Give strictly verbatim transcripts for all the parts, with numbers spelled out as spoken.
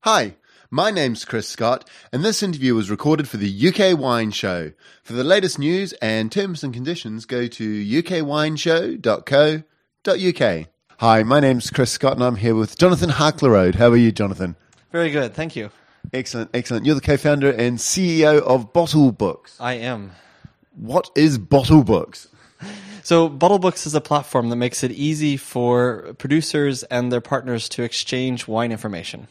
Hi, my name's Chris Scott, and this interview was recorded for the U K Wine Show. For the latest news and terms and conditions, go to u k wine show dot co dot u k. Hi, my name's Chris Scott, and I'm here with Jonathan Harklerode. How are you, Jonathan? Very good, thank you. Excellent, excellent. You're the co-founder and C E O of Bottle Books. I am. What is Bottle Books? So Bottle Books is a platform that makes it easy for producers and their partners to exchange wine information.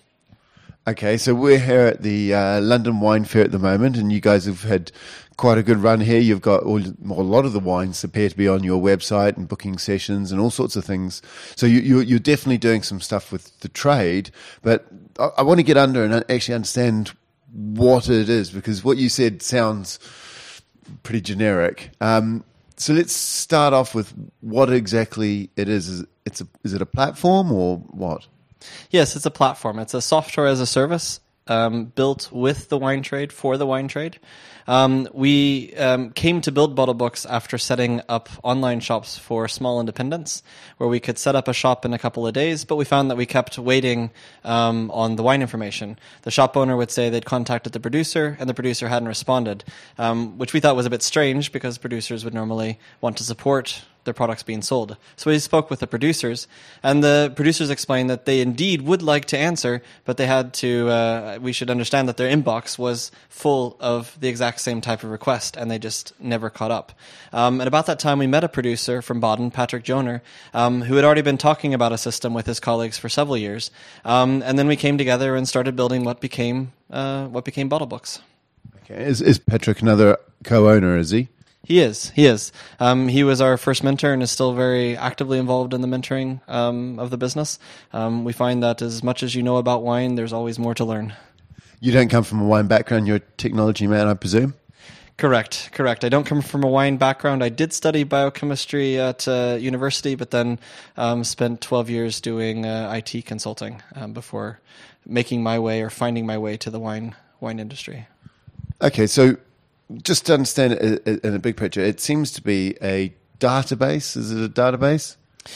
Okay, so we're here at the uh, London Wine Fair at the moment, and you guys have had quite a good run here. You've got all, a lot of the wines appear to be on your website and booking sessions and all sorts of things. So you, you, you're definitely doing some stuff with the trade, but I, I want to get under and actually understand what it is, because what you said sounds pretty generic. Um, so let's start off with what exactly it is. Is, it's a, is it a platform or what? Yes, it's a platform. It's a software as a service um, built with the wine trade for the wine trade. Um, we um, came to build Bottle Books after setting up online shops for small independents, where we could set up a shop in a couple of days, but we found that we kept waiting um, on the wine information. The shop owner would say they'd contacted the producer, and the producer hadn't responded, um, which we thought was a bit strange because producers would normally want to support their products being sold. So we spoke with the producers, and the producers explained that they indeed would like to answer, but they had to, uh, we should understand that their inbox was full of the exact same type of request, and they just never caught up. Um, and about that time, we met a producer from Baden, Patrick Joner, um, who had already been talking about a system with his colleagues for several years. Um, and then we came together and started building what became uh, what became Bottle Books. Okay, is, is Patrick another co-owner, is he? He is. He is. Um, he was our first mentor and is still very actively involved in the mentoring um, of the business. Um, we find that as much as you know about wine, there's always more to learn. You don't come from a wine background. You're a technology man, I presume? Correct. Correct. I don't come from a wine background. I did study biochemistry at uh, university, but then um, spent twelve years doing uh, I T consulting um, before making my way or finding my way to the wine wine industry. Okay, so just to understand it in a big picture, it seems to be a database. Is it a database?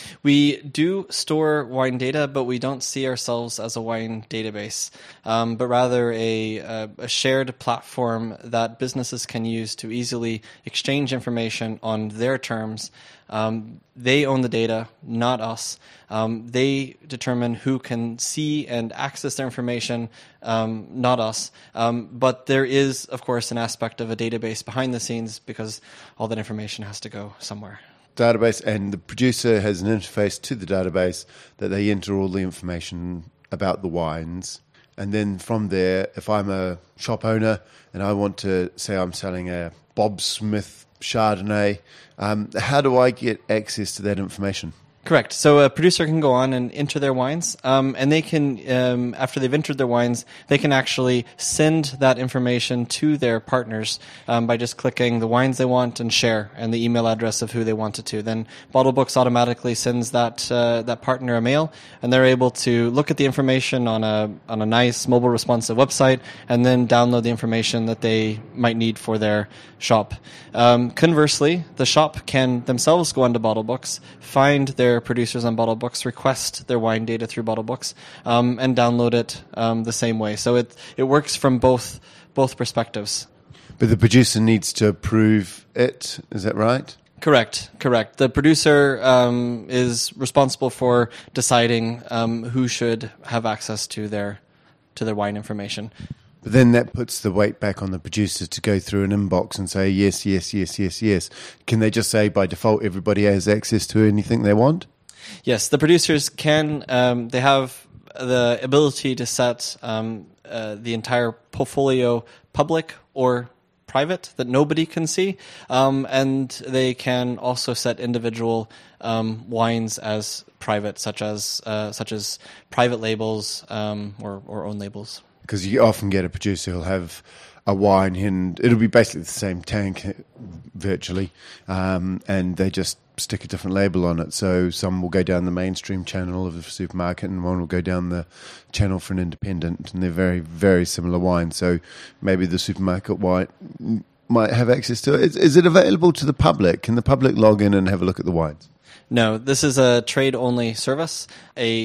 We do store wine data, but we don't see ourselves as a wine database, um, but rather a, a, a shared platform that businesses can use to easily exchange information on their terms. Um, they own the data, not us. Um, they determine who can see and access their information, um, not us. Um, but there is, of course, an aspect of a database behind the scenes because all that information has to go somewhere. Database, and the producer has an interface to the database that they enter all the information about the wines. And then from there, if I'm a shop owner and I want to say I'm selling a Bob Smith Chardonnay, um, how do I get access to that information? Correct. So a producer can go on and enter their wines, um, and they can, um, after they've entered their wines, they can actually send that information to their partners um, by just clicking the wines they want and share and the email address of who they want it to. Then Bottle Books automatically sends that uh, that partner a mail, and they're able to look at the information on a on a nice mobile responsive website, and then download the information that they might need for their shop. Um, conversely, the shop can themselves go onto Bottle Books, find their producers on Bottle Books, request their wine data through Bottle Books, um, and download it um, the same way. So it it works from both both perspectives. But the producer needs to approve it, is that right? Correct, correct. The producer um, is responsible for deciding um, who should have access to their to their wine information. But then that puts the weight back on the producer to go through an inbox and say, yes, yes, yes, yes, yes. Can they just say by default everybody has access to anything they want? Yes, the producers can. Um, they have the ability to set um, uh, the entire portfolio public or private that nobody can see, um, and they can also set individual um, wines as private, such as uh, such as private labels um, or, or own labels. Because you often get a producer who'll have a wine and it'll be basically the same tank virtually, um, and they just stick a different label on it. So some will go down the mainstream channel of the supermarket and one will go down the channel for an independent, and they're very, very similar wines. So maybe the supermarket wine might have access to it. Is, is it available to the public? Can the public log in and have a look at the wines? No, this is a trade-only service. A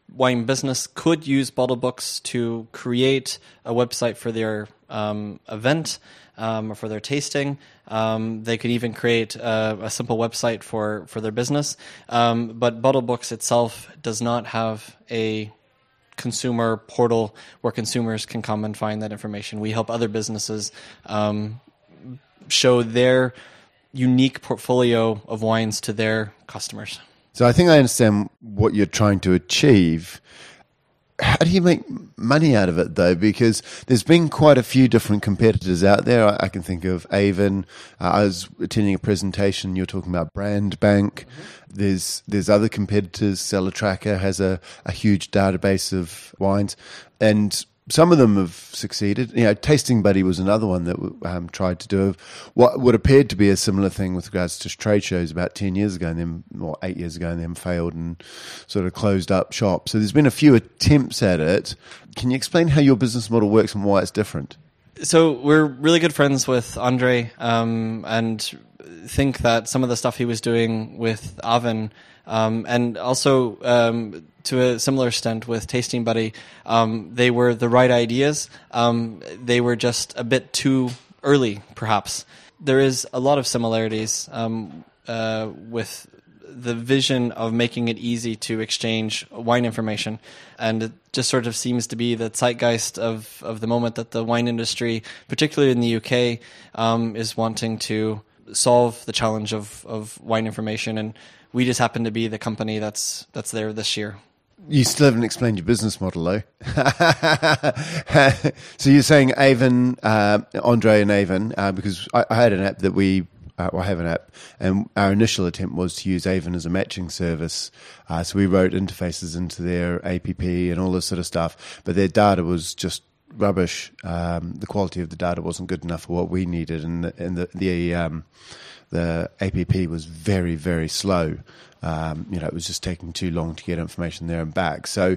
wine business could use BottleBooks to create a website for their um, event um, or for their tasting. Um, they could even create a, a simple website for, for their business. Um, but BottleBooks itself does not have a consumer portal where consumers can come and find that information. We help other businesses um, show their unique portfolio of wines to their customers. So I think I understand what you're trying to achieve. How do you make money out of it, though? Because there's been quite a few different competitors out there. I, I can think of Avon. Uh, I was attending a presentation. You're talking about Brand Bank. Mm-hmm. There's there's other competitors. Cellar Tracker has a, a huge database of wines, and some of them have succeeded. You know, Tasting Buddy was another one that um, tried to do what would appeared to be a similar thing with regards to trade shows about ten years ago, and then or eight years ago, and then failed and sort of closed up shop. So there's been a few attempts at it. Can you explain how your business model works and why it's different? So we're really good friends with Andre, um, and think that some of the stuff he was doing with Avon, um, and also um, to a similar extent with Tasting Buddy, um, they were the right ideas. Um, they were just a bit too early, perhaps. There is a lot of similarities um, uh, with the vision of making it easy to exchange wine information. And it just sort of seems to be the zeitgeist of, of the moment that the wine industry, particularly in the U K, um, is wanting to solve the challenge of, of wine information. And we just happen to be the company that's that's there this year. You still haven't explained your business model, though. So you're saying Avon, uh, Andre and Avon, uh, because I, I had an app that we, uh, well, I have an app, and our initial attempt was to use Avon as a matching service. Uh, so we wrote interfaces into their app and all this sort of stuff, but their data was just rubbish. Um, the quality of the data wasn't good enough for what we needed, and the, and the, the um, the app was very, very slow. Um, you know, it was just taking too long to get information there and back. So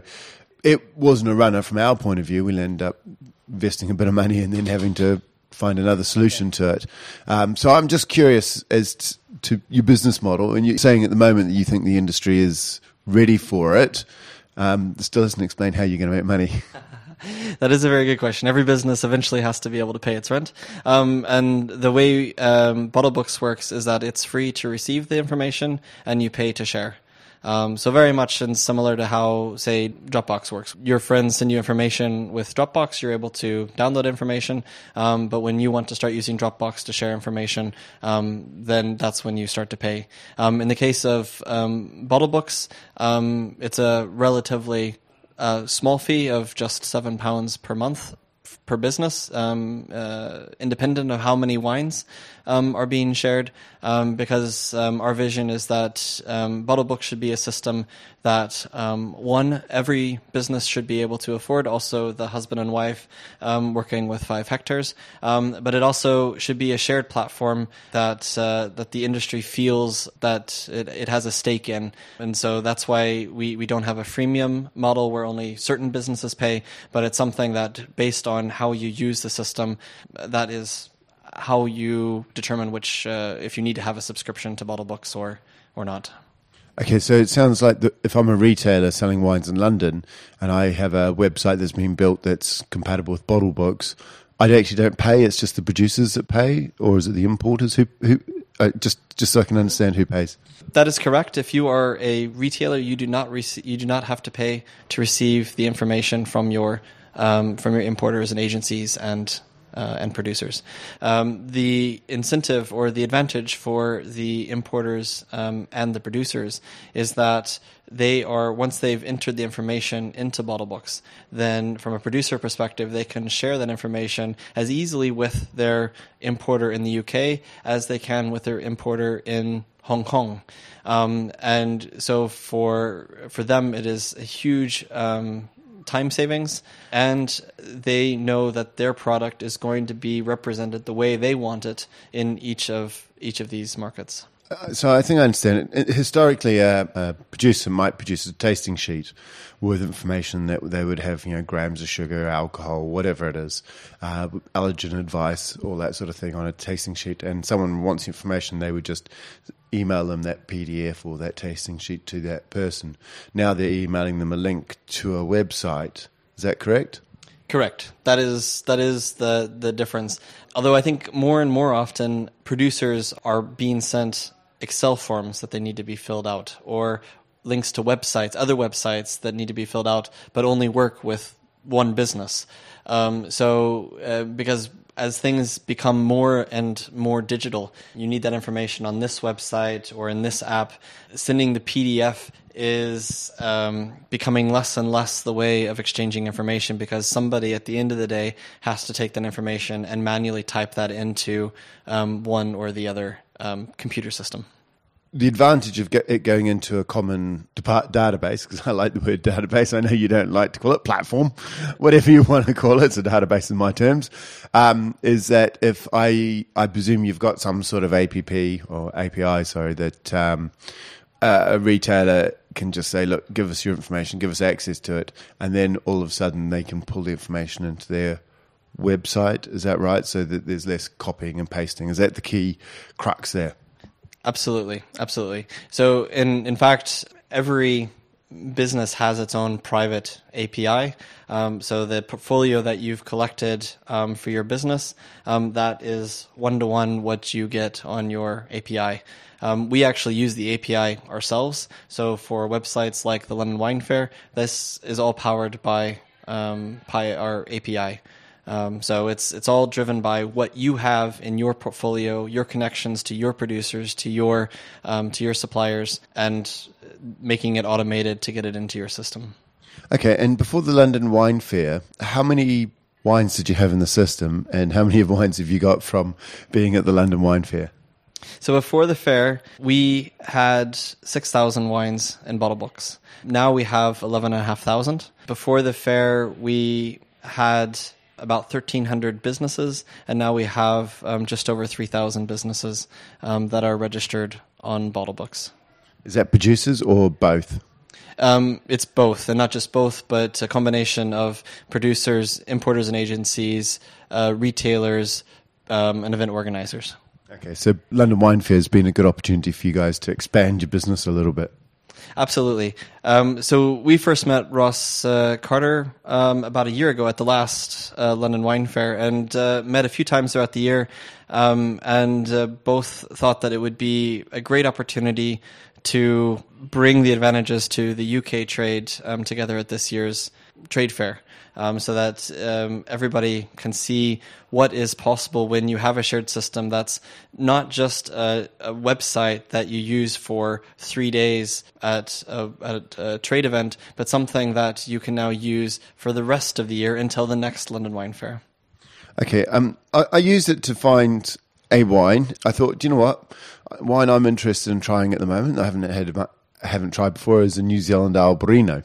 it wasn't a runner from our point of view. We'll end up investing a bit of money and then having to find another solution to it. Um, so I'm just curious as to, to your business model. And you're saying at the moment that you think the industry is ready for it. Um, it still doesn't explain how you're going to make money. That is a very good question. Every business eventually has to be able to pay its rent. Um, and the way um, BottleBooks works is that it's free to receive the information and you pay to share. Um, so very much and similar to how, say, Dropbox works. Your friends send you information with Dropbox, you're able to download information, um, but when you want to start using Dropbox to share information, um, then that's when you start to pay. Um, in the case of um, BottleBooks, um, it's a relatively a small fee of just seven pounds per month per business, um, uh, independent of how many wines um, are being shared, um, because um, our vision is that um, BottleBooks should be a system that, um, one, every business should be able to afford, also the husband and wife um, working with five hectares, um, but it also should be a shared platform that uh, that the industry feels that it, it has a stake in. And so that's why we, we don't have a freemium model where only certain businesses pay, but it's something that, based on how you use the system, that is how you determine which uh, if you need to have a subscription to BottleBooks or or not. Okay, so it sounds like the, if I'm a retailer selling wines in London and I have a website that's been built that's compatible with BottleBooks, I actually don't pay. It's just the producers that pay, or is it the importers who who? Uh, just just so I can understand who pays. That is correct. If you are a retailer, you do not rec- you do not have to pay to receive the information from your um, from your importers and agencies and. Uh, and producers. Um, the incentive or the advantage for the importers um, and the producers is that they are, once they've entered the information into BottleBooks, then from a producer perspective, they can share that information as easily with their importer in the U K as they can with their importer in Hong Kong. Um, and so for for them, it is a huge um, time savings, and they know that their product is going to be represented the way they want it in each of each of these markets. So I think I understand it. Historically, a, a producer might produce a tasting sheet with information that they would have, you know, grams of sugar, alcohol, whatever it is, uh, allergen advice, all that sort of thing on a tasting sheet. And someone wants information, they would just email them that P D F or that tasting sheet to that person. Now they're emailing them a link to a website. Is that correct? Correct. That is that is the the difference. Although I think more and more often producers are being sent Excel forms that they need to be filled out, or links to websites, other websites that need to be filled out, but only work with one business. Um, so uh, because as things become more and more digital, you need that information on this website or in this app. Sending the P D F is um, becoming less and less the way of exchanging information, because somebody at the end of the day has to take that information and manually type that into um, one or the other um, computer system. The advantage of it going into a common depart- database, because I like the word database, I know you don't like to call it platform, whatever you want to call it, it's a database in my terms, um, is that if I, I presume you've got some sort of A P P or A P I, sorry, that um, uh, a retailer can just say, look, give us your information, give us access to it, and then all of a sudden they can pull the information into their website. Is that right? So that there's less copying and pasting. Is that the key crux there? Absolutely, absolutely. So, in in fact, every business has its own private A P I. Um, so the portfolio that you've collected um, for your business, um, that is one-to-one what you get on your A P I. Um, we actually use the A P I ourselves. So for websites like the London Wine Fair, this is all powered by, um, by our A P I. Um, so it's it's all driven by what you have in your portfolio, your connections to your producers, to your um, to your suppliers, and making it automated to get it into your system. Okay, and before the London Wine Fair, how many wines did you have in the system, and how many wines have you got from being at the London Wine Fair? So before the fair, we had six thousand wines in bottle books. Now we have eleven thousand five hundred. Before the fair, we had about thirteen hundred businesses, and now we have um, just over three thousand businesses um, that are registered on bottle books. Is that producers or both? Um, it's both, and not just both, but a combination of producers, importers and agencies, uh, retailers, um, and event organizers. Okay, so London Wine Fair has been a good opportunity for you guys to expand your business a little bit. Absolutely. Um, so we first met Ross uh, Carter um, about a year ago at the last uh, London Wine Fair, and uh, met a few times throughout the year, um, and uh, both thought that it would be a great opportunity to bring the advantages to the U K trade um, together at this year's trade fair. Um, so that um, everybody can see what is possible when you have a shared system that's not just a, a website that you use for three days at a, at a trade event, but something that you can now use for the rest of the year until the next London Wine Fair. Okay, um, I, I used it to find a wine. I thought, do you know what? Wine I'm interested in trying at the moment, I haven't had, I haven't tried before, is a New Zealand Albarino.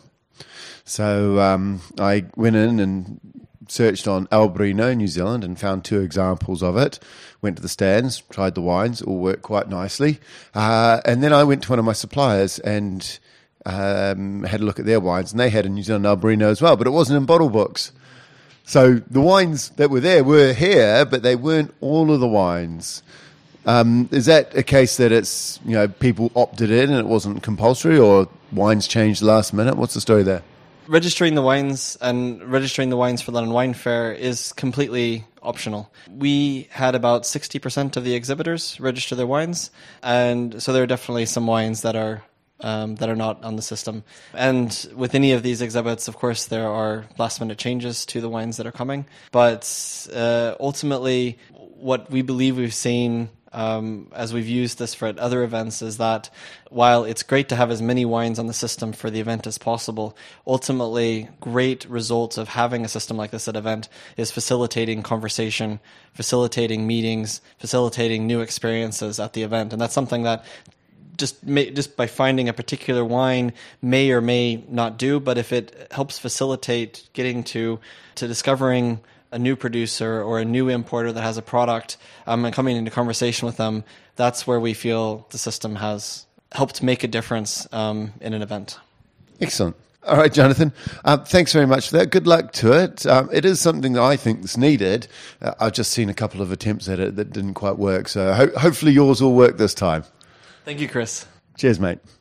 So um, I went in and searched on Albarino, New Zealand, and found two examples of it. Went to the stands, tried the wines, all worked quite nicely. Uh, and then I went to one of my suppliers and um, had a look at their wines, and they had a New Zealand Albarino as well, but it wasn't in bottle books. So the wines that were there were here, but they weren't all of the wines. Um, is that a case that it's, you know, people opted in and it wasn't compulsory, or wines changed last minute? What's the story there? Registering the wines and registering the wines for London Wine Fair is completely optional. We had about sixty percent of the exhibitors register their wines, and so there are definitely some wines that are um, that are not on the system. And with any of these exhibits, of course, there are last-minute changes to the wines that are coming. But uh, ultimately, what we believe we've seen Um, as we've used this for other events, is that while it's great to have as many wines on the system for the event as possible, ultimately great results of having a system like this at event is facilitating conversation, facilitating meetings, facilitating new experiences at the event. And that's something that just may, just by finding a particular wine may or may not do, but if it helps facilitate getting to to discovering a new producer or a new importer that has a product um, and coming into conversation with them, that's where we feel the system has helped make a difference um, in an event. Excellent. All right, Jonathan, um, thanks very much for that. Good luck to it. Um, it is something that I think is needed. Uh, I've just seen a couple of attempts at it that didn't quite work, so ho- hopefully yours will work this time. Thank you, Chris. Cheers, mate.